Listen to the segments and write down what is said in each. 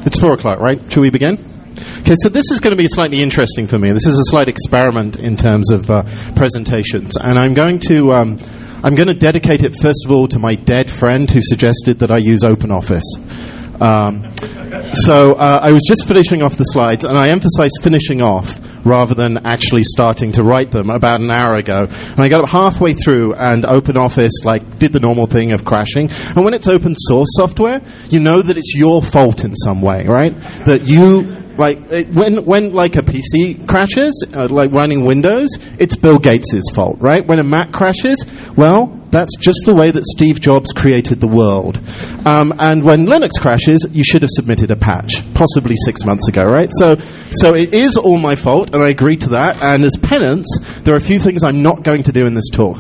It's 4 o'clock, right? Shall we begin? Okay, so this is going to be slightly interesting for me. This is a slight experiment in terms of presentations, and I'm going to dedicate it first of all to my dead friend who suggested that I use OpenOffice. So I was just finishing off the slides, and I emphasize finishing off rather than actually starting to write them about an hour ago. And I got up halfway through, and OpenOffice did the normal thing of crashing. And when it's open source software, you know that it's your fault in some way, right? That you... when a PC crashes, like running Windows, it's Bill Gates' fault, right? When a Mac crashes, well, that's just the way that Steve Jobs created the world. And when Linux crashes, you should have submitted a patch, possibly 6 months ago, right? So it is all my fault, and I agree to that. And as penance, there are a few things I'm not going to do in this talk.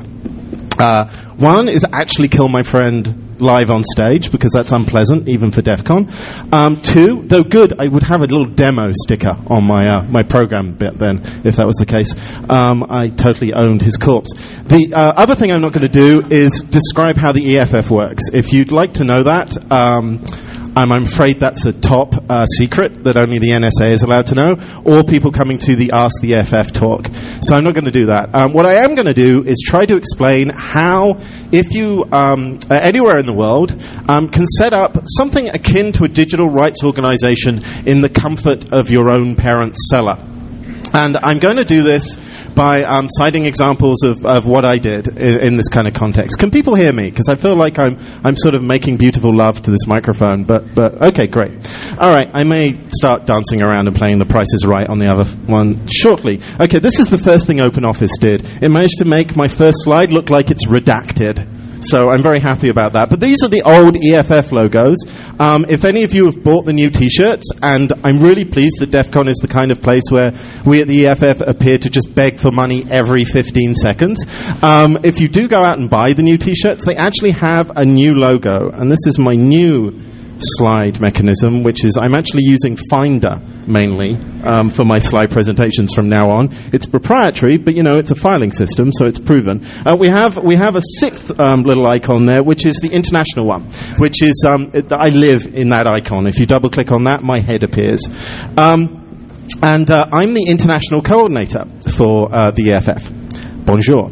One is actually kill my friend live on stage, because that's unpleasant, even for DEF CON. 2, though good, I would have a little demo sticker on my program bit then, if that was the case. I totally owned his corpse. The other thing I'm not going to do is describe how the EFF works. If you'd like to know that, I'm afraid that's a top secret that only the NSA is allowed to know, or people coming to the Ask the EFF talk. So I'm not going to do that. What I am going to do is try to explain how, if you, anywhere in the world, can set up something akin to a digital rights organization in the comfort of your own parents' cellar. And I'm going to do this by citing examples of what I did in this kind of context. Can people hear me? Because I feel like I'm sort of making beautiful love to this microphone. But okay, great. All right, I may start dancing around and playing The Price is Right on the other one shortly. Okay, this is the first thing OpenOffice did. It managed to make my first slide look like it's redacted. So I'm very happy about that. But these are the old EFF logos. If any of you have bought the new T-shirts, and I'm really pleased that DEF CON is the kind of place where we at the EFF appear to just beg for money every 15 seconds. If you do go out and buy the new T-shirts, they actually have a new logo. And this is my new slide mechanism, which is I'm actually using Finder mainly for my slide presentations from now on. It's proprietary, but it's a filing system, so it's proven. We have a sixth little icon there, which is the international one, which is I live in that icon. If you double click on that, my head appears. And I'm the international coordinator for the EFF. Bonjour.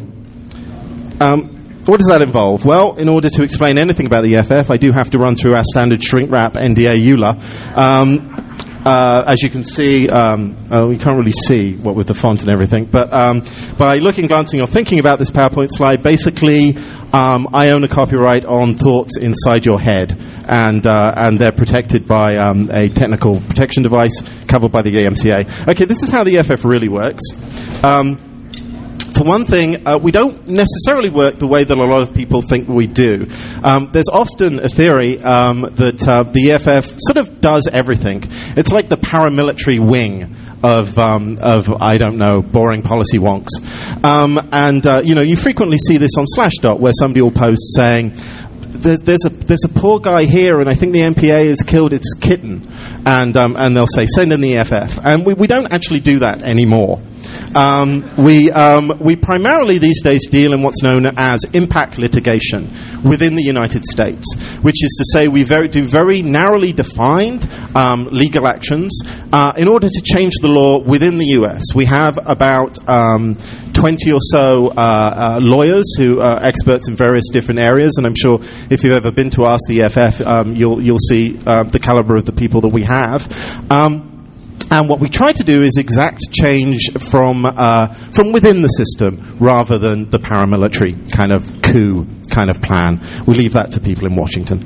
What does that involve? Well, in order to explain anything about the EFF, I do have to run through our standard shrink wrap NDA EULA. As you can see, you can't really see what with the font and everything, but by looking, glancing, or thinking about this PowerPoint slide, basically, I own a copyright on thoughts inside your head, and they're protected by a technical protection device covered by the AMCA. Okay, this is how the EFF really works. For one thing, we don't necessarily work the way that a lot of people think we do. There's often a theory that the EFF sort of does everything. It's like the paramilitary wing of I don't know, boring policy wonks. You frequently see this on Slashdot, where somebody will post saying, there's a poor guy here, and I think the MPA has killed its kitten, and they'll say send in the EFF, and we don't actually do that anymore. We primarily these days deal in what's known as impact litigation within the United States, which is to say we do very narrowly defined legal actions in order to change the law within the US. We have about 20 or so lawyers who are experts in various different areas, and I'm sure if you've ever been to Ask the EFF, you'll see the caliber of the people that we have. And what we try to do is exact change from within the system rather than the paramilitary kind of coup kind of plan. We leave that to people in Washington.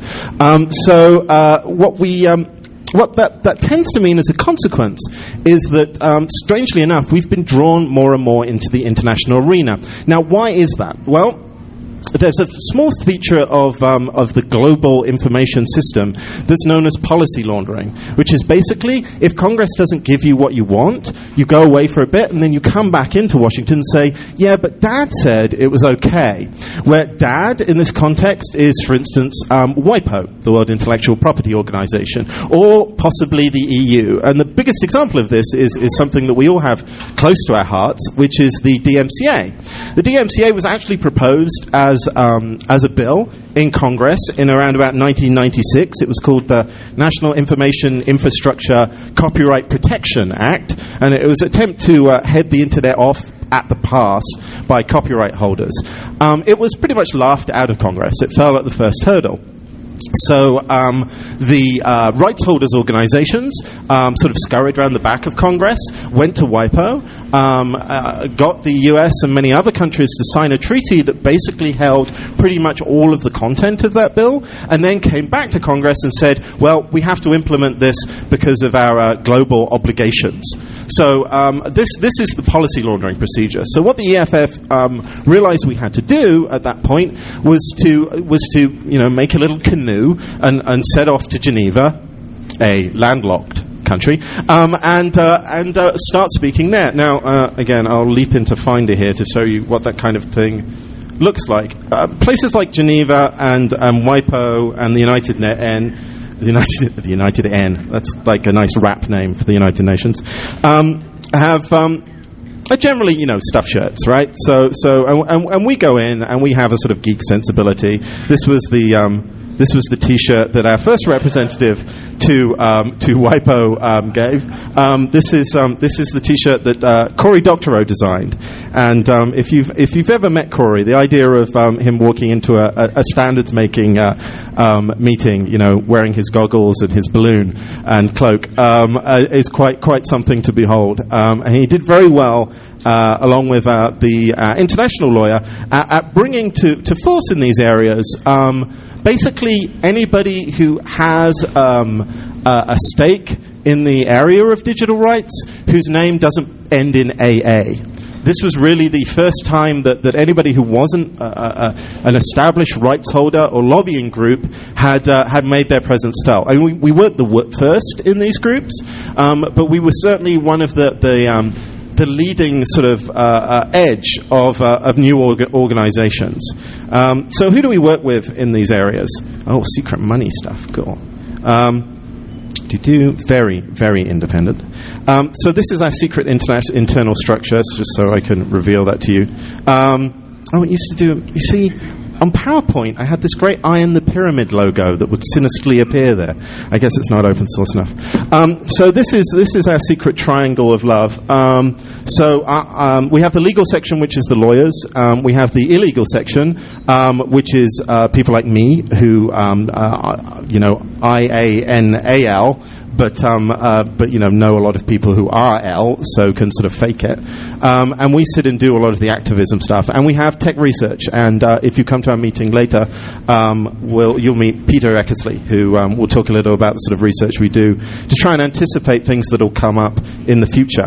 What that tends to mean as a consequence is that, strangely enough, we've been drawn more and more into the international arena. Now, why is that? Well, there's a small feature of the global information system that's known as policy laundering, which is basically if Congress doesn't give you what you want, you go away for a bit and then you come back into Washington and say, yeah, but Dad said it was okay. Where Dad in this context is, for instance, WIPO, the World Intellectual Property Organization, or possibly the EU. And the biggest example of this is something that we all have close to our hearts, which is the DMCA. The DMCA was actually proposed as a bill in Congress in around about 1996. It was called the National Information Infrastructure Copyright Protection Act, and it was an attempt to head the internet off at the pass by copyright holders. It was pretty much laughed out of Congress. It fell at the first hurdle. So the rights holders organizations sort of scurried around the back of Congress, went to WIPO, got the US and many other countries to sign a treaty that basically held pretty much all of the content of that bill, and then came back to Congress and said, well, we have to implement this because of our global obligations. So this is the policy laundering procedure. So what the EFF realized we had to do at that point was to make a little canoe and set off to Geneva, a landlocked country, and start speaking there. Now, again, I'll leap into Finder here to show you what that kind of thing looks like. Places like Geneva and WIPO and the United N. The United N. That's like a nice rap name for the United Nations. Have are generally, stuff shirts, right? So we go in and we have a sort of geek sensibility. This was the T-shirt that our first representative to WIPO gave. This is the T-shirt that Cory Doctorow designed. And if you've ever met Cory, the idea of him walking into a standards making meeting, wearing his goggles and his balloon and cloak, is quite something to behold. And he did very well, along with the international lawyer, at bringing to force in these areas. Basically, anybody who has a stake in the area of digital rights whose name doesn't end in AA. This was really the first time that anybody who wasn't an established rights holder or lobbying group had made their presence felt. I mean, we weren't the first in these groups, but we were certainly one of the leading sort of edge of new organizations. So who do we work with in these areas? Oh, secret money stuff. Cool. Very, very independent. So this is our secret internal structure, just so I can reveal that to you. It used to do, you see, on PowerPoint, I had this great Eye in the Pyramid logo that would sinisterly appear there. I guess it's not open source enough. So this is our secret triangle of love. We have the legal section, which is the lawyers. We have the illegal section, which is people like me who, IANAL. But know a lot of people who are L, so can sort of fake it. And we sit and do a lot of the activism stuff. And we have tech research. And if you come to our meeting later, you'll meet Peter Eckersley, who will talk a little about the sort of research we do to try and anticipate things that will come up in the future.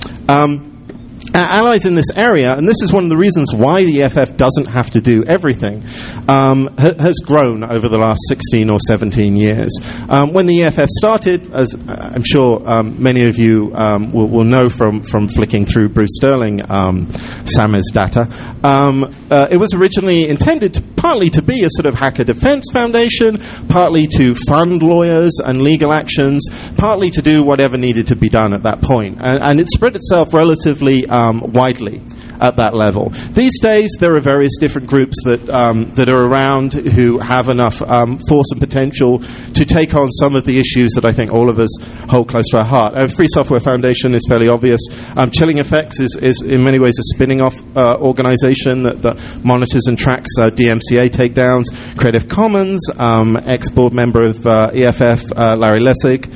Our allies in this area, and this is one of the reasons why the EFF doesn't have to do everything, has grown over the last 16 or 17 years. When the EFF started, as I'm sure many of you will know from flicking through Bruce Sterling, SAMES data, it was originally intended partly to be a sort of hacker defense foundation, partly to fund lawyers and legal actions, partly to do whatever needed to be done at that point. And it spread itself relatively widely at that level. These days, there are various different groups that are around who have enough force and potential to take on some of the issues that I think all of us hold close to our heart. Free Software Foundation is fairly obvious. Chilling Effects is in many ways a spinning off organization that monitors and tracks DMCA takedowns. Creative Commons, ex-board member of EFF, Larry Lessig,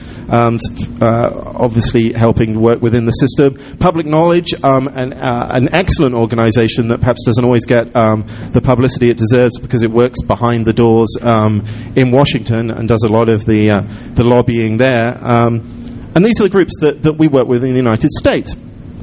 obviously helping work within the system. Public Knowledge, an excellent organization that perhaps doesn't always get the publicity it deserves because it works behind the doors in Washington and does a lot of the lobbying there. And these are the groups that we work with in the United States.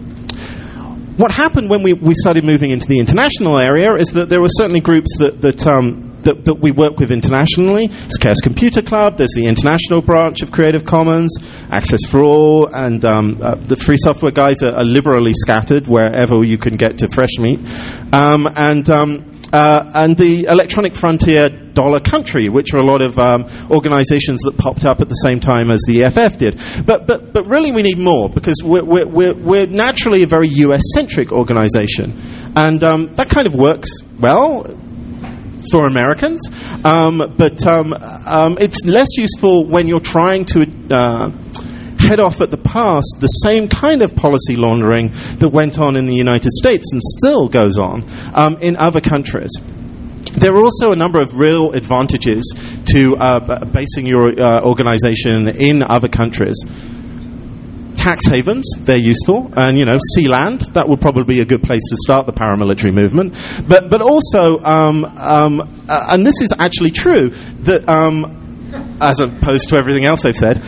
What happened when we started moving into the international area is that there were certainly groups that we work with internationally. It's Chaos Computer Club, there's the international branch of Creative Commons, Access for All, and the free software guys are liberally scattered wherever you can get to fresh meat. And the Electronic Frontier Dollar Country, which are a lot of organizations that popped up at the same time as the EFF did. But really we need more, because we're naturally a very US-centric organization. And that kind of works well. for Americans, but it's less useful when you're trying to head off at the pass the same kind of policy laundering that went on in the United States and still goes on in other countries. There are also a number of real advantages to basing your organization in other countries. Tax havens, they're useful, and Sealand, that would probably be a good place to start the paramilitary movement. But also, and this is actually true, that as opposed to everything else I've said,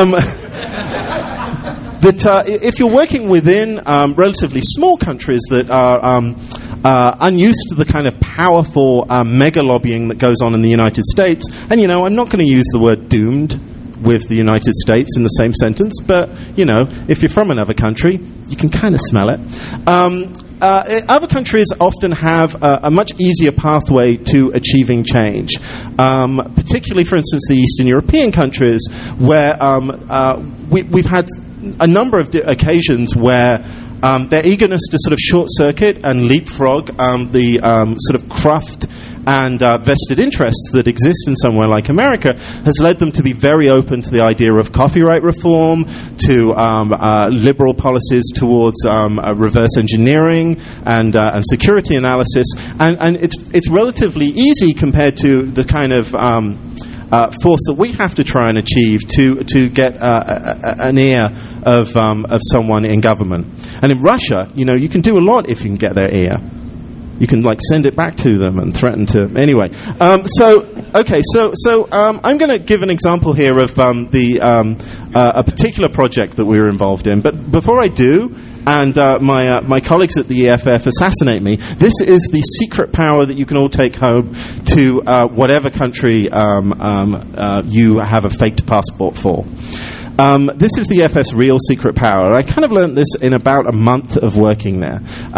that if you're working within relatively small countries that are unused to the kind of powerful mega lobbying that goes on in the United States, and I'm not going to use the word doomed with the United States in the same sentence, but if you're from another country, you can kind of smell it. Other countries often have a much easier pathway to achieving change, particularly, for instance, the Eastern European countries, where we've had a number of occasions where their eagerness to sort of short-circuit and leapfrog the sort of cruft and vested interests that exist in somewhere like America has led them to be very open to the idea of copyright reform, to liberal policies towards reverse engineering and security analysis, and it's relatively easy compared to the kind of force that we have to try and achieve to get an ear of someone in government. And in Russia, you can do a lot if you can get their ear. You can send it back to them and threaten to. Anyway, so I'm going to give an example here of a particular project that we were involved in. But before I do, and my colleagues at the EFF assassinate me, this is the secret power that you can all take home to whatever country you have a faked passport for. This is the EFF's real secret power. I kind of learned this in about a month of working there.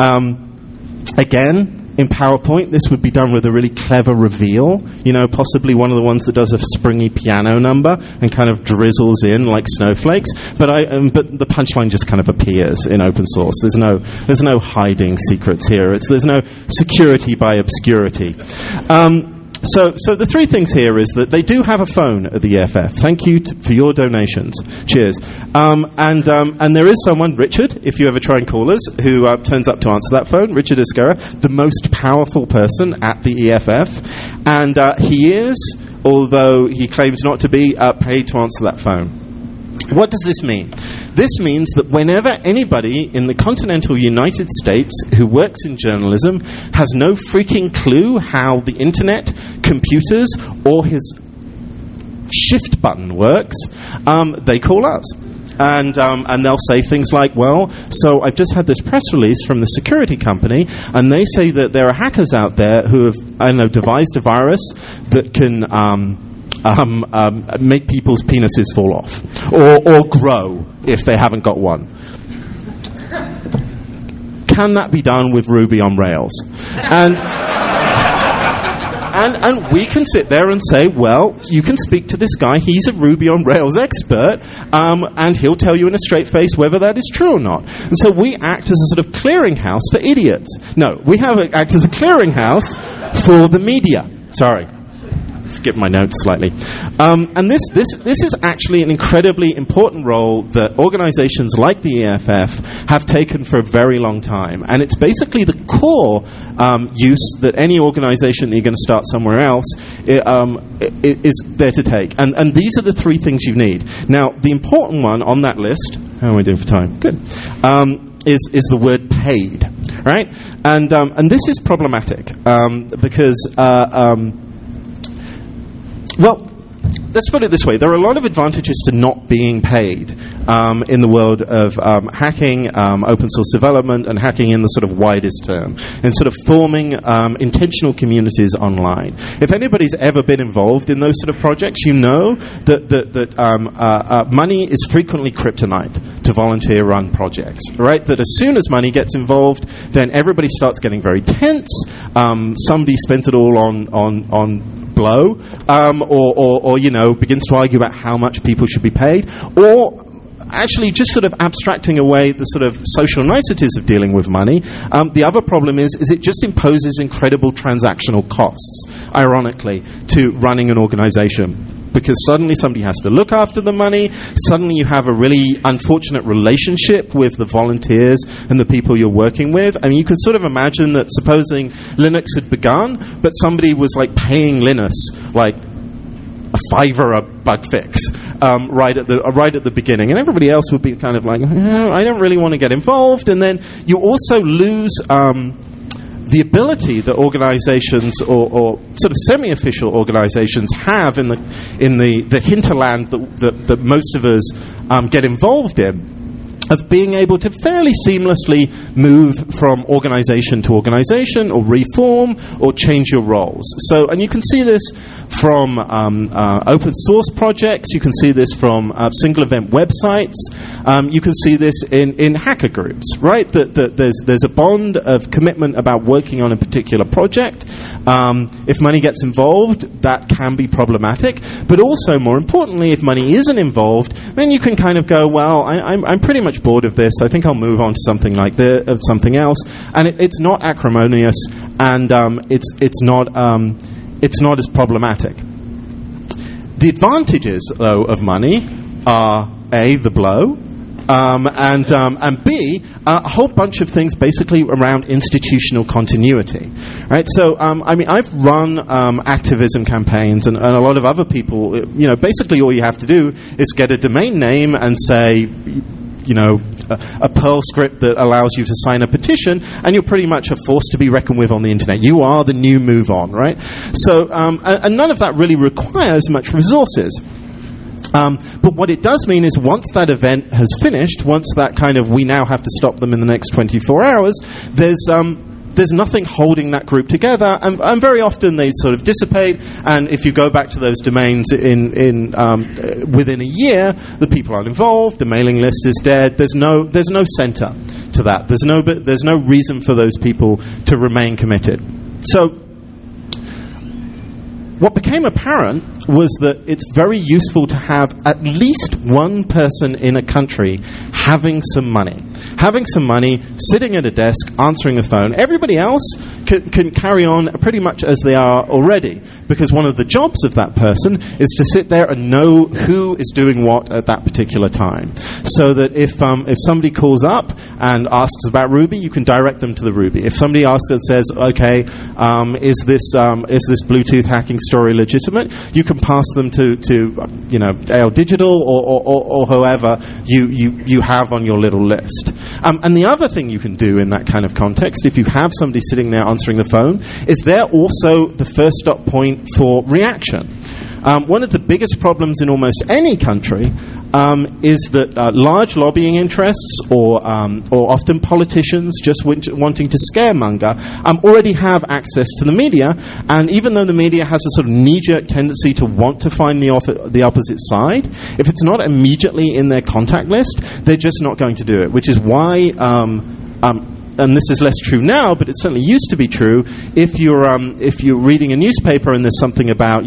Again, in PowerPoint, this would be done with a really clever reveal, possibly one of the ones that does a springy piano number and kind of drizzles in like snowflakes. But the punchline just kind of appears in open source. There's no hiding secrets here. There's no security by obscurity. So the three things here is that they do have a phone at the EFF. Thank you for your donations. Cheers. And there is someone, Richard, if you ever try and call us, who turns up to answer that phone. Richard Esquerra, the most powerful person at the EFF. And he is, although he claims not to be, paid to answer that phone. What does this mean? This means that whenever anybody in the continental United States who works in journalism has no freaking clue how the internet, computers, or his shift button works, they call us. And they'll say things like, well, so I've just had this press release from the security company, and they say that there are hackers out there who have, devised a virus that can make people's penises fall off or grow if they haven't got one. Can that be done with Ruby on Rails? And we can sit there and say, well, you can speak to this guy, he's a Ruby on Rails expert, and he'll tell you in a straight face whether that is true or not. And so we act as a sort of clearinghouse for idiots. No, we act as a clearinghouse for the media. Sorry. Skip my notes slightly. And this is actually an incredibly important role that organizations like the EFF have taken for a very long time. And it's basically the core use that any organization that you're going to start somewhere else is there to take. And these are the three things you need. Now, the important one on that list, how am I doing for time? Good. Is the word paid, right? And this is problematic because well, let's put it this way. There are a lot of advantages to not being paid in the world of hacking, open source development, and hacking in the sort of widest term, and sort of forming intentional communities online. If anybody's ever been involved in those sort of projects, you know that money is frequently kryptonite to volunteer-run projects, right? That as soon as money gets involved, then everybody starts getting very tense. Somebody spent it all on blow, or begins to argue about how much people should be paid, or actually just sort of abstracting away the sort of social niceties of dealing with money, the other problem is it just imposes incredible transactional costs, ironically, to running an organization. Because suddenly somebody has to look after the money, suddenly you have a really unfortunate relationship with the volunteers and the people you're working with. I mean, you can sort of imagine that supposing Linux had begun, but somebody was like paying Linus like a $5 a bug fix right at the beginning, and everybody else would be kind of like, I don't really want to get involved. And then you also lose the ability that organizations or sort of semi-official organizations have in the hinterland that most of us get involved in, of being able to fairly seamlessly move from organization to organization or reform or change your roles. So, and you can see this from open source projects, you can see this from single event websites, you can see this in hacker groups, right? That there's a bond of commitment about working on a particular project. If money gets involved, that can be problematic, but also more importantly, if money isn't involved, then you can kind of go, well, I'm pretty much bored of this. I think I'll move on to something like this, something else. And it's not acrimonious, and it's not as problematic. The advantages, though, of money are A, the blow, and B, a whole bunch of things basically around institutional continuity, right? So, I mean, I've run activism campaigns, and a lot of other people, basically all you have to do is get a domain name and say, a Perl script that allows you to sign a petition, and you're pretty much a force to be reckoned with on the internet. You are the new move on, right? So, and none of that really requires much resources. But what it does mean is once that event has finished, once that kind of, we now have to stop them in the next 24 hours, there's nothing holding that group together, and very often they sort of dissipate. And if you go back to those domains within a year, the people aren't involved. The mailing list is dead. There's no center to that. There's no reason for those people to remain committed. So, what became apparent was that it's very useful to have at least one person in a country having some money, sitting at a desk, answering a phone. Everybody else can carry on pretty much as they are already, because one of the jobs of that person is to sit there and know who is doing what at that particular time. So that if somebody calls up and asks about Ruby, you can direct them to the Ruby. If somebody asks and says, okay, is this Bluetooth hacking story legitimate, you can pass them to AL Digital or whoever you have on your little list. And the other thing you can do in that kind of context, if you have somebody sitting there answering the phone, is they're also the first stop point for reaction. One of the biggest problems in almost any country is that large lobbying interests or often politicians just wanting to scaremonger already have access to the media, and even though the media has a sort of knee-jerk tendency to want to find the opposite side, if it's not immediately in their contact list, they're just not going to do it, which is why and this is less true now, but it certainly used to be true. If you're reading a newspaper and there's something about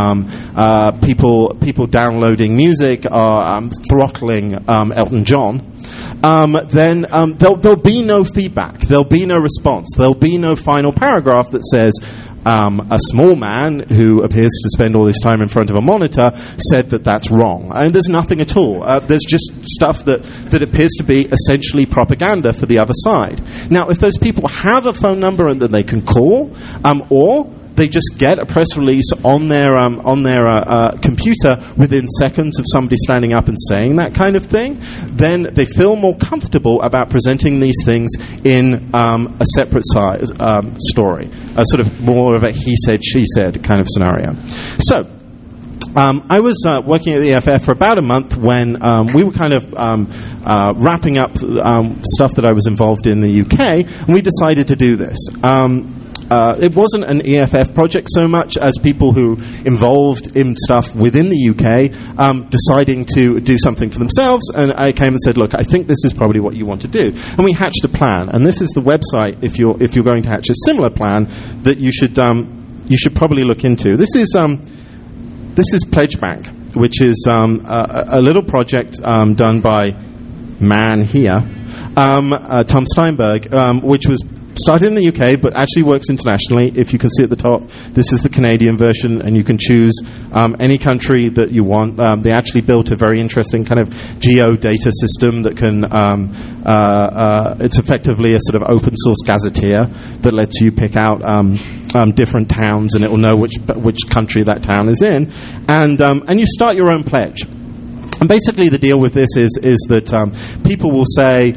people downloading music or throttling Elton John, then there'll be no feedback, there'll be no response, there'll be no final paragraph that says, a small man who appears to spend all his time in front of a monitor said that that's wrong. And there's nothing at all. There's just stuff that appears to be essentially propaganda for the other side. Now, if those people have a phone number and that they can call, or they just get a press release on their computer within seconds of somebody standing up and saying that kind of thing, then they feel more comfortable about presenting these things in a separate story, a sort of more of a he said, she said kind of scenario. So, I was working at the EFF for about a month when we were kind of wrapping up stuff that I was involved in the UK, and we decided to do this. It wasn't an EFF project so much as people who involved in stuff within the UK deciding to do something for themselves, and I came and said, look, I think this is probably what you want to do. And we hatched a plan, and this is the website, if you're going to hatch a similar plan, that you should probably look into. This is Pledge Bank. which is a little project done by man here, Tom Steinberg, which was started in the UK but actually works internationally. If you can see at the top, this is the Canadian version, and you can choose any country that you want. They actually built a very interesting kind of geo-data system that can it's effectively a sort of open source gazetteer that lets you pick out different towns, and it will know which country that town is in, and you start your own pledge. And basically the deal with this is that people will say,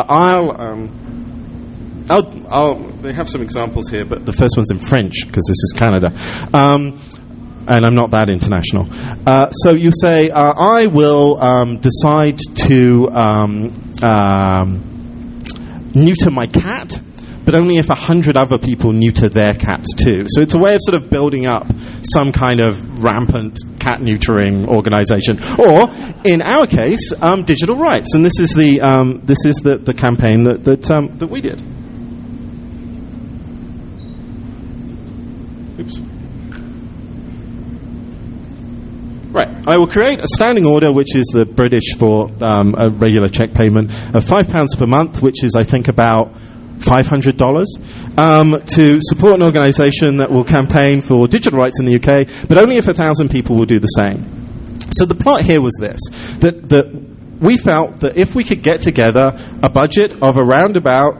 they have some examples here, but the first one's in French because this is Canada. And I'm not that international. So you say, I will decide to neuter my cat, but only if 100 other people neuter their cats too. So it's a way of sort of building up some kind of rampant cat neutering organization. Or, in our case, digital rights. And this is the campaign that we did. Oops. Right, I will create a standing order, which is the British for a regular cheque payment of £5 per month, which is, I think, about $500, to support an organisation that will campaign for digital rights in the UK, but only if 1,000 people will do the same. So the plot here was this, that we felt that if we could get together a budget of around about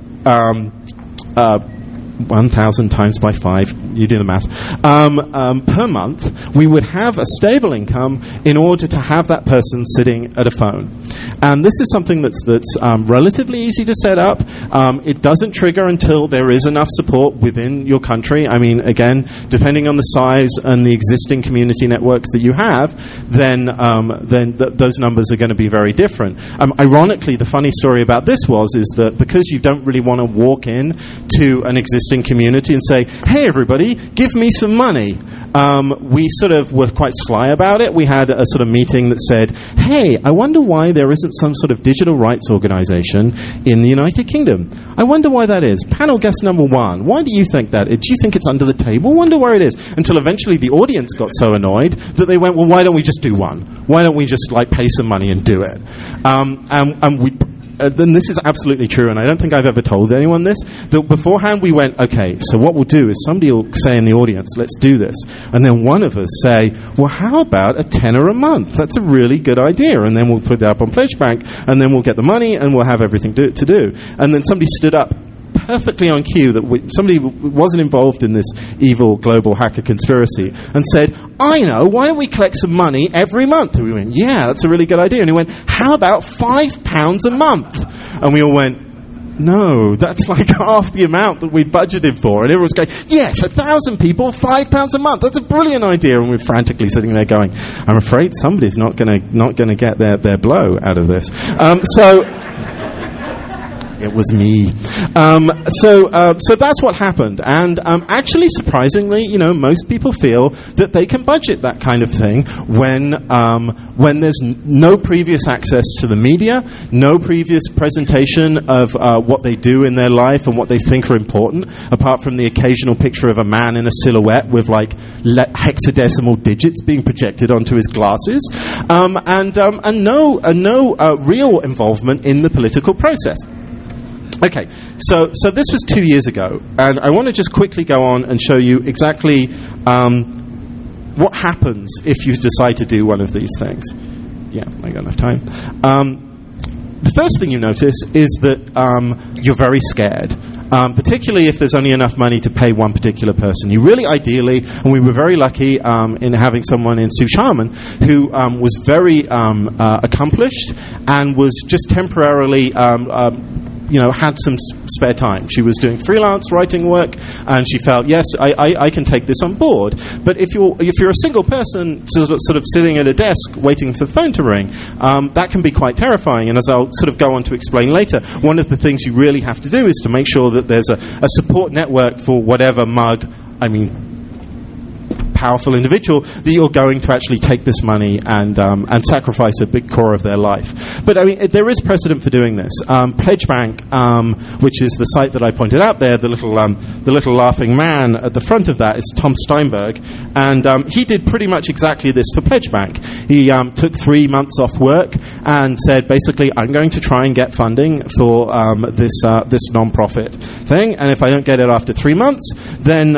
1,000 times by 5, you do the math, per month, we would have a stable income in order to have that person sitting at a phone. And this is something that's relatively easy to set up. It doesn't trigger until there is enough support within your country. I mean, again, depending on the size and the existing community networks that you have, then those numbers are going to be very different. Ironically, the funny story about this is that because you don't really want to walk in to an existing community and say, hey everybody, give me some money, we sort of were quite sly about it. We had a sort of meeting that said, hey, I wonder why there isn't some sort of digital rights organization in the United Kingdom. I wonder why that is. Panel guest number 1, why do you think that? Do you think it's under the table? Wonder where it is. Until eventually the audience got so annoyed that they went, well, why don't we just do one? Why don't we just pay some money and do it? And we then this is absolutely true, and I don't think I've ever told anyone this, that beforehand we went, okay, so what we'll do is somebody will say in the audience, let's do this. And then one of us say, well, how about a tenner a month? That's a really good idea. And then we'll put it up on Pledge Bank, and then we'll get the money, and we'll have everything to do. And then somebody stood up perfectly on cue that somebody wasn't involved in this evil global hacker conspiracy and said, I know, why don't we collect some money every month? And we went, yeah, that's a really good idea. And he went, how about £5 a month? And we all went, no, that's like half the amount that we budgeted for. And everyone's going, yes, 1,000 people, £5 a month. That's a brilliant idea. And we're frantically sitting there going, I'm afraid somebody's not going to get their blow out of this. It was me. So that's what happened. And actually, surprisingly, most people feel that they can budget that kind of thing when there's no previous access to the media, no previous presentation of what they do in their life and what they think are important, apart from the occasional picture of a man in a silhouette with hexadecimal digits being projected onto his glasses, and no real involvement in the political process. Okay, so this was 2 years ago, and I want to just quickly go on and show you exactly what happens if you decide to do one of these things. Yeah, I got enough time. The first thing you notice is that you're very scared. Particularly if there's only enough money to pay one particular person. You really ideally, and we were very lucky in having someone in Sue Sharman who was very accomplished and was just temporarily had some spare time. She was doing freelance writing work, and she felt, yes, I can take this on board. But if you're a single person sort of sitting at a desk waiting for the phone to ring, that can be quite terrifying. And as I'll sort of go on to explain later, one of the things you really have to do is to make sure that there's a support network for whatever powerful individual, that you're going to actually take this money and sacrifice a big core of their life. But I mean, there is precedent for doing this. Pledge Bank, which is the site that I pointed out there, the little laughing man at the front of that is Tom Steinberg, and he did pretty much exactly this for Pledge Bank. He took 3 months off work and said, basically, I'm going to try and get funding for this non-profit thing, and if I don't get it after 3 months, then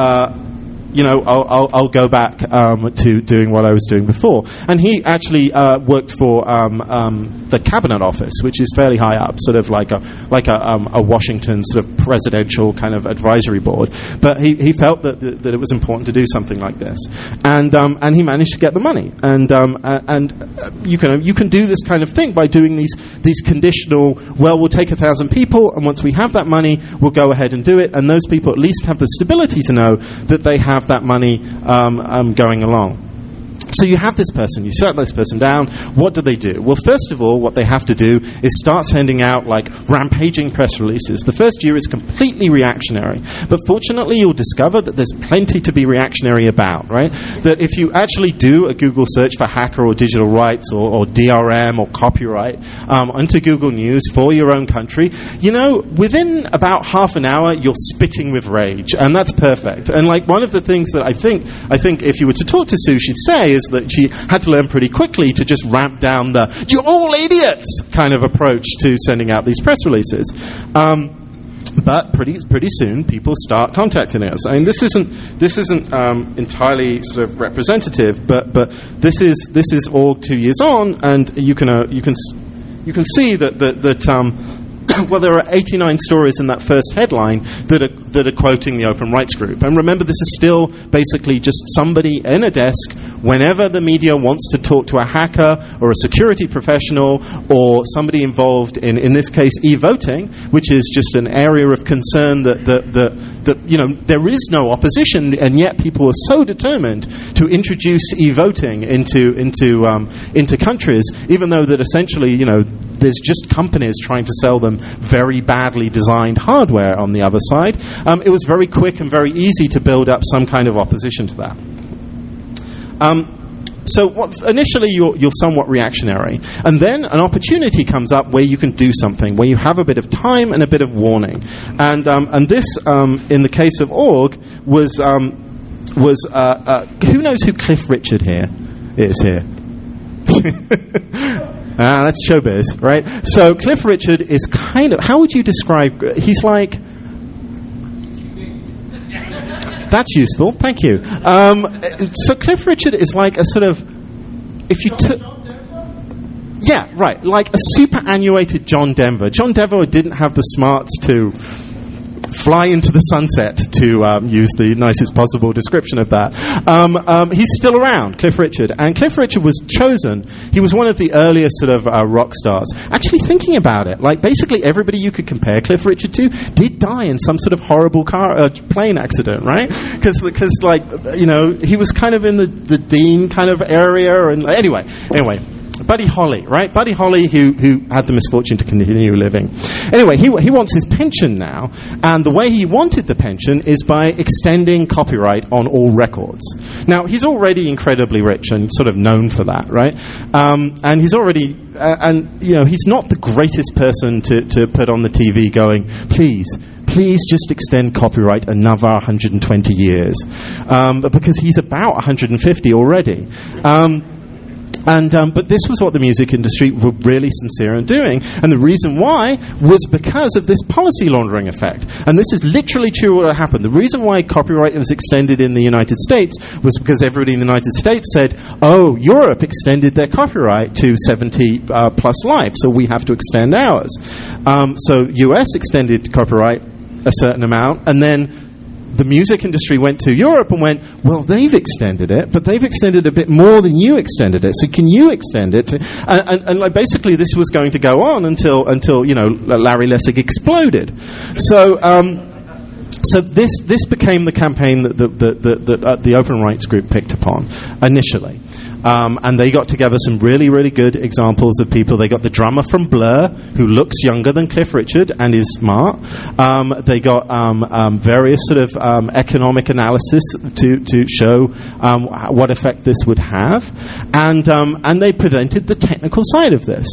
I'll go back to doing what I was doing before. And he actually worked for the Cabinet Office, which is fairly high up, sort of like a Washington sort of presidential kind of advisory board. But he felt that it was important to do something like this, and he managed to get the money. And you can do this kind of thing by doing these conditional. Well, we'll take 1,000 people, and once we have that money, we'll go ahead and do it. And those people at least have the stability to know that they have that money going along. So you have this person, you set this person down. What do? Well, first of all, what they have to do is start sending out like rampaging press releases. The first year is completely reactionary, but fortunately you'll discover that there's plenty to be reactionary about, right? That if you actually do a Google search for hacker or digital rights or DRM or copyright onto Google News for your own country, within about half an hour you're spitting with rage, and that's perfect. And like one of the things that I think if you were to talk to Sue, she'd say is that she had to learn pretty quickly to just ramp down the "you're all idiots" kind of approach to sending out these press releases. But pretty soon people start contacting us. I mean, this isn't entirely sort of representative, but this is all 2 years on, and you can see that well, there are 89 stories in that first headline that are quoting the Open Rights Group. And remember, this is still basically just somebody in a desk whenever the media wants to talk to a hacker or a security professional or somebody involved in this case, e-voting, which is just an area of concern that there is no opposition, and yet people are so determined to introduce e-voting into countries, even though that essentially, there's just companies trying to sell them very badly designed hardware on the other side. It was very quick and very easy to build up some kind of opposition to that. So initially you're somewhat reactionary, and then an opportunity comes up where you can do something, where you have a bit of time and a bit of warning. And this, in the case of org, was who knows who Cliff Richard is here? That's showbiz, right? So Cliff Richard is kind of, how would you describe, he's like, that's useful, thank you. So Cliff Richard is like a sort of, if you took, yeah, right, like a superannuated John Denver. John Denver didn't have the smarts to fly into the sunset, to use the nicest possible description of that. He's still around, Cliff Richard. And Cliff Richard was chosen. He was one of the earliest sort of rock stars. Actually, thinking about it, like basically everybody you could compare Cliff Richard to did die in some sort of horrible plane accident, right? Because like, he was kind of in the Dean kind of area. And anyway. Buddy Holly, right? Buddy Holly, who had the misfortune to continue living. Anyway, he wants his pension now, and the way he wanted the pension is by extending copyright on all records. Now, he's already incredibly rich and sort of known for that, right? And he's already, he's not the greatest person to put on the TV going, please just extend copyright another 120 years, because he's about 150 already. But this was what the music industry were really sincere in doing. And the reason why was because of this policy laundering effect. And this is literally true what happened. The reason why copyright was extended in the United States was because everybody in the United States said, oh, Europe extended their copyright to 70 plus life, so we have to extend ours. So US extended copyright a certain amount, and then the music industry went to Europe and went, well, they've extended it, but they've extended a bit more than you extended it. So can you extend it? And like basically, this was going to go on until Larry Lessig exploded. So this became the campaign that the Open Rights Group picked upon initially. and they got together some really, really good examples of people. They got the drummer from Blur, who looks younger than Cliff Richard and is smart. They got various sort of economic analysis to show what effect this would have, and they presented the technical side of this,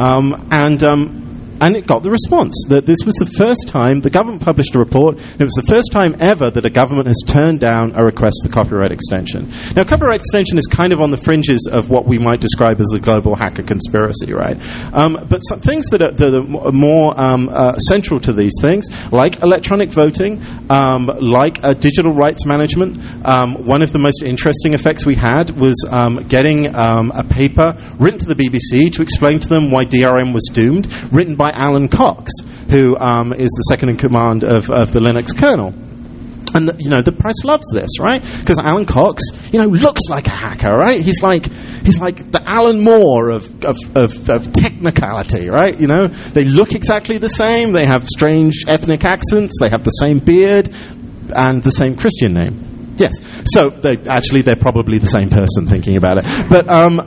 and it got the response that this was the first time the government published a report, and it was the first time ever that a government has turned down a request for copyright extension. Now, copyright extension is kind of on the fringes of what we might describe as a global hacker conspiracy, right? But some things that are more central to these things, like electronic voting, like digital rights management. One of the most interesting effects we had was getting a paper written to the BBC to explain to them why DRM was doomed, written by Alan Cox, who is the second in command of the Linux kernel. And the press loves this, right? Because Alan Cox, looks like a hacker, right? He's like the Alan Moore of technicality, right? They look exactly the same. They have strange ethnic accents. They have the same beard and the same Christian name. Yes, so they're probably the same person thinking about it. But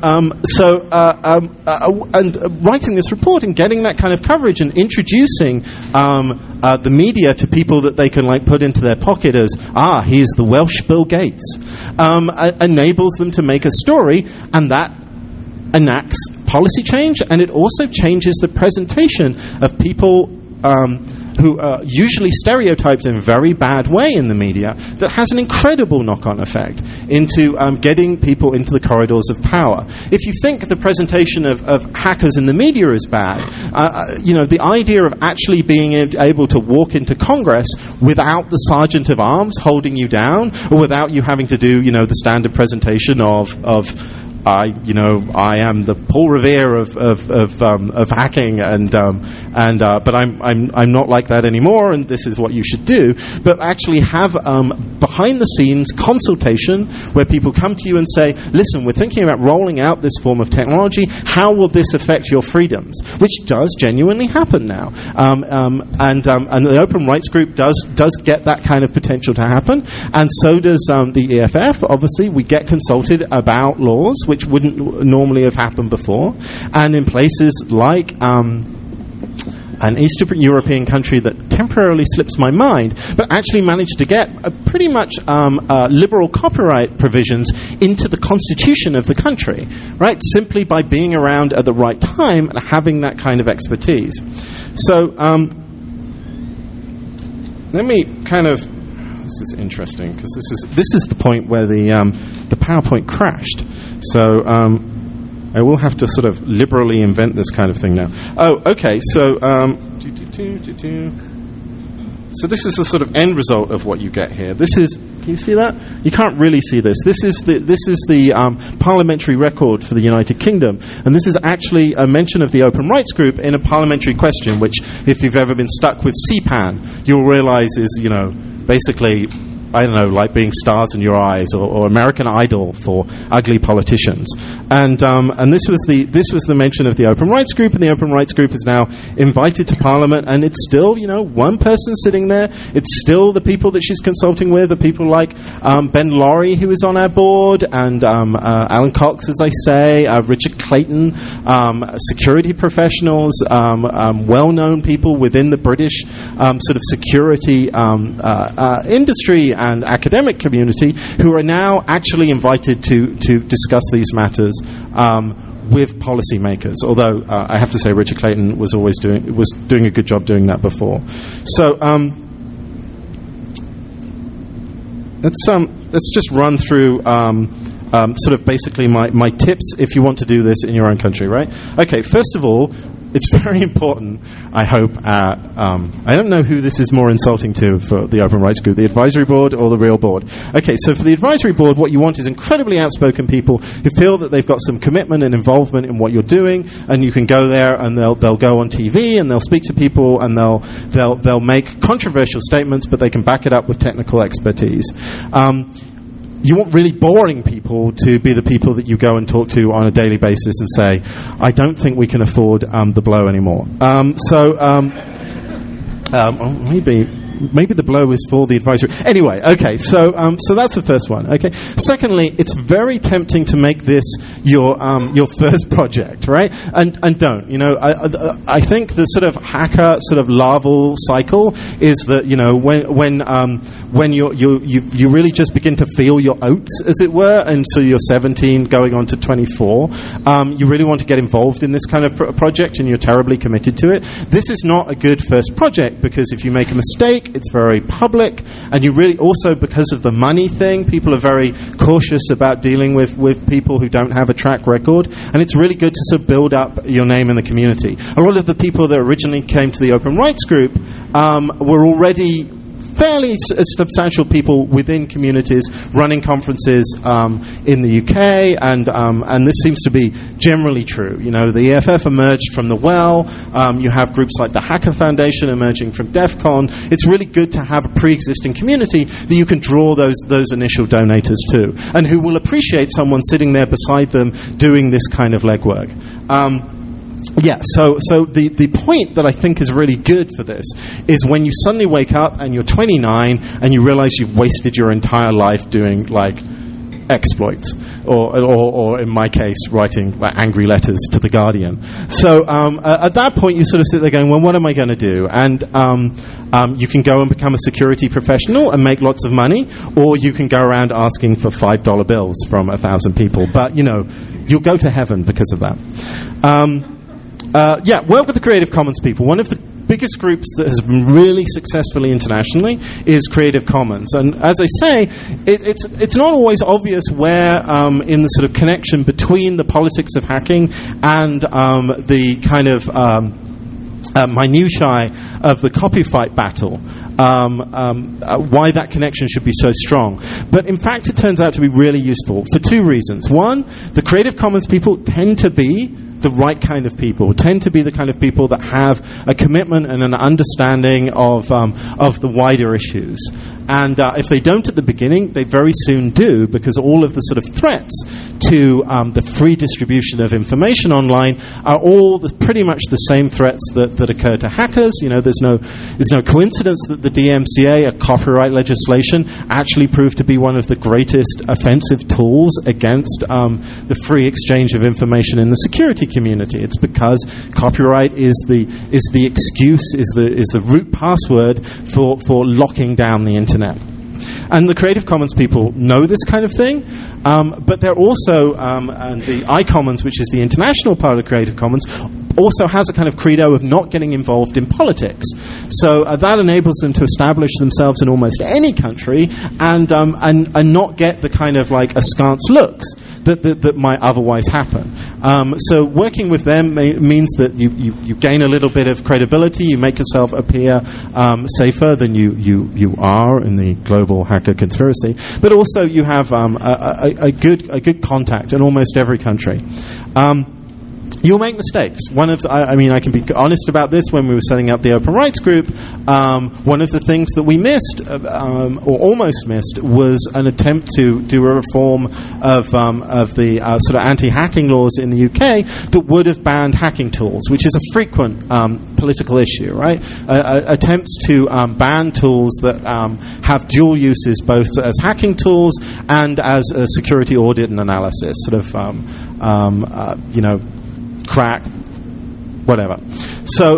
and writing this report and getting that kind of coverage and introducing the media to people that they can put into their pocket as he's the Welsh Bill Gates, enables them to make a story, and that enacts policy change, and it also changes the presentation of people who are usually stereotyped in a very bad way in the media, that has an incredible knock-on effect into getting people into the corridors of power. If you think the presentation of hackers in the media is bad, the idea of actually being able to walk into Congress without the sergeant of arms holding you down, or without you having to do, the standard presentation of I am the Paul Revere of hacking, but I'm not like that anymore, and this is what you should do. But actually have behind the scenes consultation where people come to you and say, listen, we're thinking about rolling out this form of technology. How will this affect your freedoms? Which does genuinely happen now, and the Open Rights Group does get that kind of potential to happen, and so does the EFF. Obviously, we get consulted about laws which wouldn't normally have happened before, and in places like an Eastern European country that temporarily slips my mind, but actually managed to get pretty much liberal copyright provisions into the constitution of the country, right? Simply by being around at the right time and having that kind of expertise. So let me kind of. This is interesting because this is the point where the PowerPoint crashed. So I will have to sort of liberally invent this kind of thing now. Oh, okay. So so this is the sort of end result of what you get here. This is. Can you see that? You can't really see this. This is the parliamentary record for the United Kingdom, and this is actually a mention of the Open Rights Group in a parliamentary question, which, if you've ever been stuck with CPAN, you'll realise is basically, I don't know, like being stars in your eyes, or American Idol for ugly politicians. And this was the mention of the Open Rights Group, and the Open Rights Group is now invited to Parliament, and it's still, one person sitting there. It's still the people that she's consulting with, the people like Ben Laurie, who is on our board, and Alan Cox, as I say, Richard Clayton, security professionals, well-known people within the British sort of security industry and academic community, who are now actually invited to discuss these matters with policymakers. Although I have to say, Richard Clayton was doing a good job doing that before. So let's just run through sort of basically my tips if you want to do this in your own country. Right? Okay. First of all, it's very important, I hope. I don't know who this is more insulting to for the Open Rights Group, the advisory board or the real board. Okay, so for the advisory board, what you want is incredibly outspoken people who feel that they've got some commitment and involvement in what you're doing, and you can go there and they'll go on TV and they'll speak to people and they'll make controversial statements, but they can back it up with technical expertise. You want really boring people to be the people that you go and talk to on a daily basis and say, I don't think we can afford the blow anymore. Maybe maybe the blow is for the advisory. Anyway, okay, so that's the first one. Okay. Secondly, it's very tempting to make this your first project, right? And don't. You know, I think the sort of hacker sort of larval cycle is that, you know, when you really just begin to feel your oats, as it were, and so you're 17 going on to 24, you really want to get involved in this kind of project, and you're terribly committed to it. This is not a good first project, because if you make a mistake, it's very public, and you really also, because of the money thing, people are very cautious about dealing with people who don't have a track record, and it's really good to sort of build up your name in the community. A lot of the people that originally came to the Open Rights Group were already fairly substantial people within communities running conferences in the UK, and this seems to be generally true. You know, the EFF emerged from the Well. You have groups like the Hacker Foundation emerging from DEF CON. It's really good to have a pre-existing community that you can draw those initial donators to, and who will appreciate someone sitting there beside them doing this kind of legwork. So the point that I think is really good for this is when you suddenly wake up and you're 29 and you realize you've wasted your entire life doing, like, exploits, or in my case, writing angry letters to The Guardian. So at that point, you sort of sit there going, well, what am I going to do? And you can go and become a security professional and make lots of money, or you can go around asking for $5 bills from 1,000 people. But, you know, you'll go to heaven because of that. Work with the Creative Commons people. One of the biggest groups that has been really successfully internationally is Creative Commons. And as I say, it's not always obvious where in the sort of connection between the politics of hacking and the kind of minutiae of the copy fight battle, why that connection should be so strong. But in fact, it turns out to be really useful for two reasons. One, the Creative Commons people tend to be the right kind of people, tend to be the kind of people that have a commitment and an understanding of the wider issues. And if they don't at the beginning, they very soon do, because all of the sort of threats to the free distribution of information online are all pretty much the same threats that occur to hackers. You know, there's no coincidence that the DMCA, a copyright legislation, actually proved to be one of the greatest offensive tools against the free exchange of information in the security community. It's because copyright is the excuse, is the root password for locking down the internet. And the Creative Commons people know this kind of thing, but they're also, and the iCommons, which is the international part of Creative Commons, also has a kind of credo of not getting involved in politics. So that enables them to establish themselves in almost any country and not get the kind of like askance looks that might otherwise happen. So working with them means that you gain a little bit of credibility, you make yourself appear safer than you are in the global hacker conspiracy, but also you have a good contact in almost every country. You'll make mistakes. I can be honest about this. When we were setting up the Open Rights Group, one of the things that we missed, or almost missed, was an attempt to do a reform of the sort of anti-hacking laws in the UK that would have banned hacking tools, which is a frequent political issue, right? Attempts to ban tools that have dual uses, both as hacking tools and as a security audit and analysis, sort of, crack, whatever. So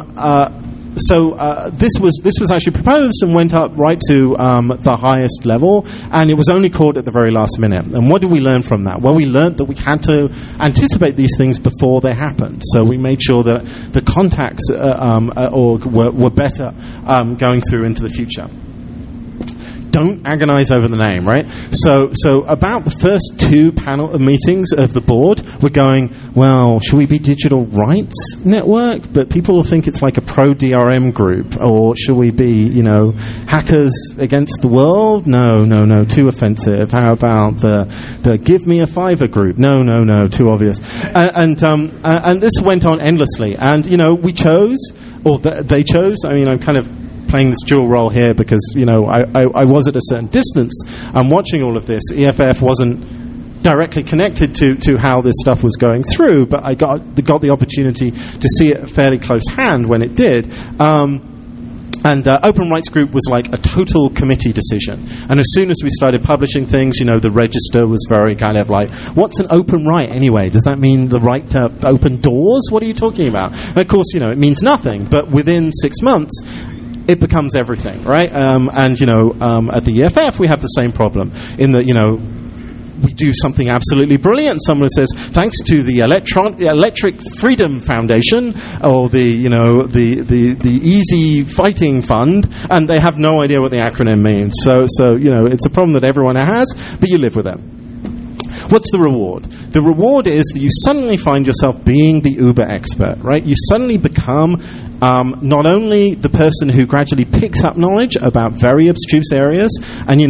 this was actually proposed and went up right to the highest level, and it was only caught at the very last minute. And what did we learn from that? Well, we learned that we had to anticipate these things before they happened. So we made sure that the contacts were better going through into the future. Don't agonize over the name, right? So about the first two panel meetings of the board, we're going, well, should we be Digital Rights Network? But people will think it's like a pro-DRM group. Or should we be, Hackers Against the World? No, too offensive. How about the Give Me a Fiver group? No, too obvious. And this went on endlessly. And, we chose, or they chose, I'm kind of playing this dual role here because, I was at a certain distance. I'm watching all of this. EFF wasn't directly connected to how this stuff was going through, but I got the opportunity to see it at fairly close hand when it did. Open Rights Group was like a total committee decision. And as soon as we started publishing things, the register was very kind of like, what's an open right anyway? Does that mean the right to open doors? What are you talking about? And of course, it means nothing. But within 6 months, it becomes everything, right? At the EFF, we have the same problem in that, we do something absolutely brilliant. Someone says, thanks to the Electric Freedom Foundation or the Easy Fighting Fund, and they have no idea what the acronym means. So it's a problem that everyone has, but you live with it. What's the reward? The reward is that you suddenly find yourself being the uber expert, right? You suddenly become not only the person who gradually picks up knowledge about very abstruse areas, and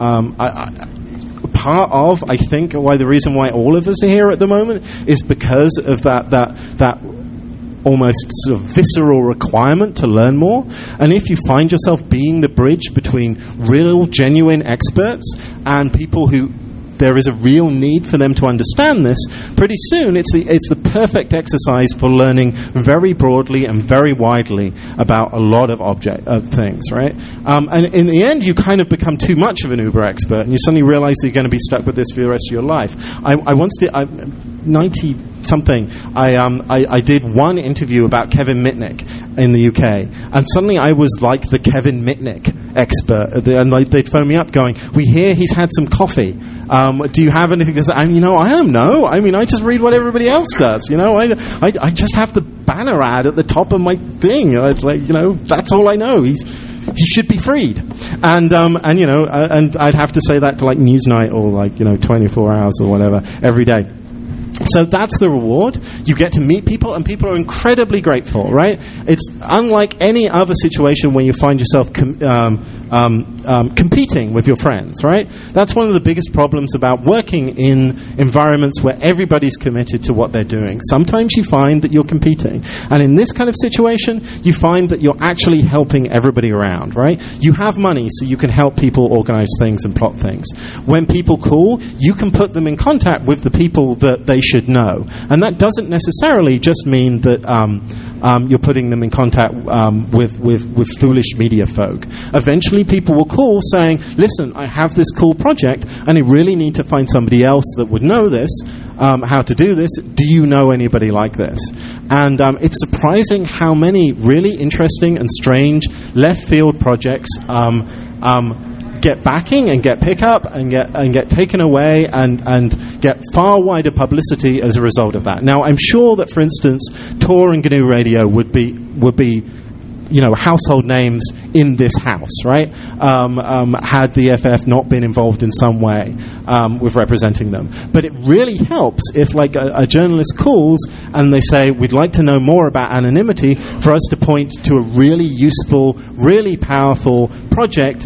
part of, I think, the reason why all of us are here at the moment is because of that almost sort of visceral requirement to learn more. And if you find yourself being the bridge between real, genuine experts and people who there is a real need for them to understand this, pretty soon it's the perfect exercise for learning very broadly and very widely about a lot of things, right? And in the end, you kind of become too much of an uber expert, and you suddenly realize that you're going to be stuck with this for the rest of your life. I once did 90-something. I did one interview about Kevin Mitnick in the UK, and suddenly I was like the Kevin Mitnick expert, and they'd phone me up going, "We hear he's had some coffee. Do you have anything to say?" I don't know. I just read what everybody else does. I just have the banner ad at the top of my thing. It's like, that's all I know. He should be freed. And I'd have to say that to like Newsnight or 24 Hours or whatever every day. So that's the reward. You get to meet people, and people are incredibly grateful, right? It's unlike any other situation where you find yourself competing with your friends, right? That's one of the biggest problems about working in environments where everybody's committed to what they're doing. Sometimes you find that you're competing. And in this kind of situation, you find that you're actually helping everybody around, right? You have money, so you can help people organize things and plot things. When people call, you can put them in contact with the people that they should know. And that doesn't necessarily just mean that you're putting them in contact with foolish media folk. Eventually people will call saying, listen, I have this cool project and I really need to find somebody else that would know this, how to do this. Do you know anybody like this? And it's surprising how many really interesting and strange left field projects get backing and get pickup and get taken away and get far wider publicity as a result of that. Now, I'm sure that, for instance, Tor and GNU Radio would be household names in this house, right? Had the EFF not been involved in some way with representing them. But it really helps if, like, a journalist calls and they say, we'd like to know more about anonymity, for us to point to a really useful, really powerful project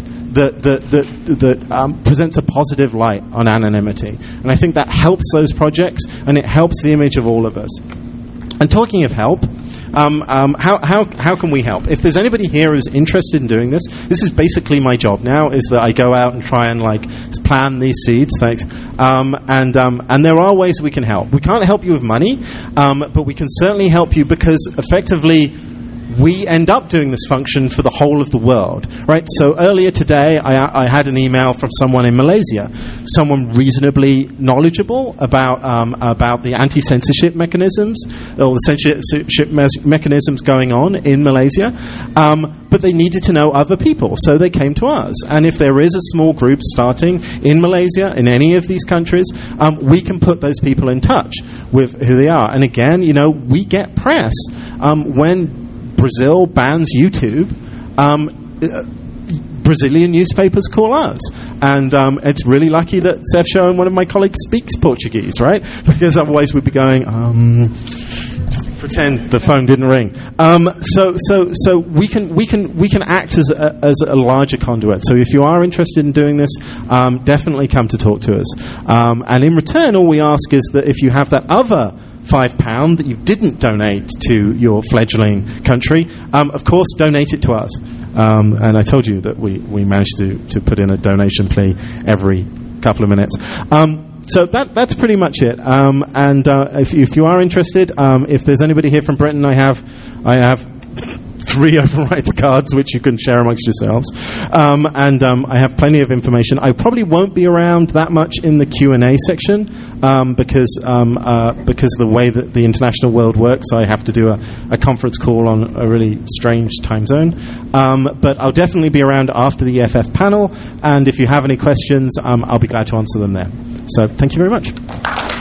that presents a positive light on anonymity. And I think that helps those projects, and it helps the image of all of us. And talking of help, how can we help? If there's anybody here who's interested in doing this is basically my job now, is that I go out and try and plan these seeds. Thanks. And there are ways we can help. We can't help you with money, but we can certainly help you because effectively we end up doing this function for the whole of the world, right? So earlier today, I had an email from someone in Malaysia, someone reasonably knowledgeable about the anti-censorship mechanisms, or the censorship mechanisms going on in Malaysia, but they needed to know other people, so they came to us. And if there is a small group starting in Malaysia, in any of these countries, we can put those people in touch with who they are. And again, we get press when Brazil bans YouTube, Brazilian newspapers call us. And it's really lucky that Seth Show and one of my colleagues speaks Portuguese, right? Because otherwise we'd be going, just pretend the phone didn't ring. So we can act as a larger conduit. So if you are interested in doing this, definitely come to talk to us. And in return, all we ask is that if you have that other £5 that you didn't donate to your fledgling country, of course donate it to us. And I told you that we managed to put in a donation plea every couple of minutes. So that's pretty much it. And if you are interested, if there's anybody here from Britain, I have re-overwrites cards, which you can share amongst yourselves. And I have plenty of information. I probably won't be around that much in the Q&A section because the way that the international world works, I have to do a conference call on a really strange time zone. But I'll definitely be around after the EFF panel, and if you have any questions, I'll be glad to answer them there. So thank you very much.